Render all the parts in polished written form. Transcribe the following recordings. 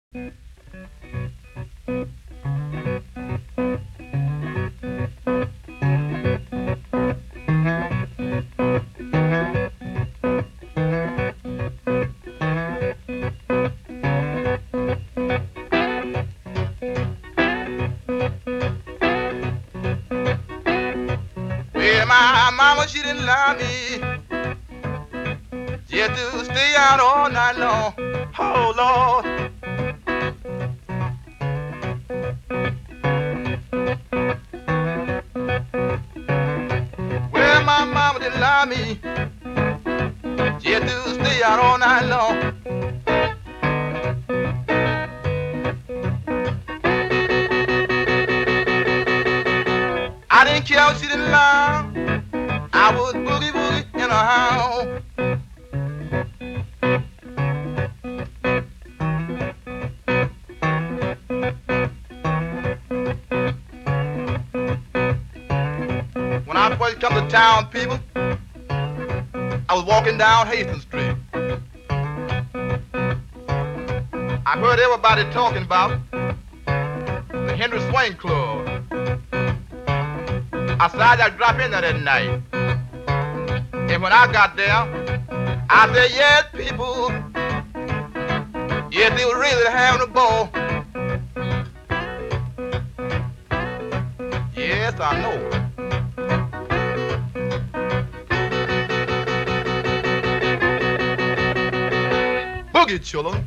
Well, my mama, she didn't allow me just to stay out all night long. Oh, Lord. Well, my mama didn't allow me just to stay out all night long. I didn't care what she didn't allow. I was boogie woogie in a house. When I first come to town, people, I was walking down Hastings Street. I heard everybody talking about the Henry Swain Club. I said I'd drop in there that night. And when I got there, I said, yes, people, yes, they were really having a ball. Yes, I know. Boogie, children.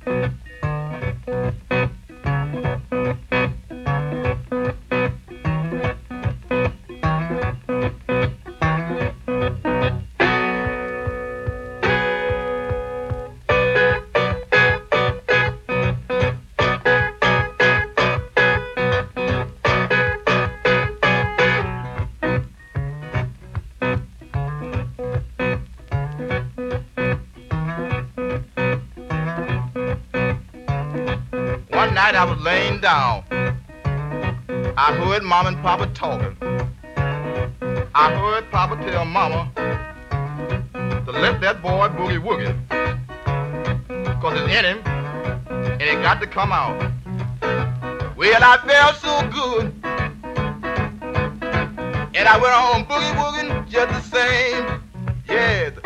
One night I was laying down. I heard Mom and Papa talking. I heard Papa tell Mama to let that boy boogie woogie, 'cause it's in him and it got to come out. Well, I felt so good, and I went on boogie wooging just the same. Yes,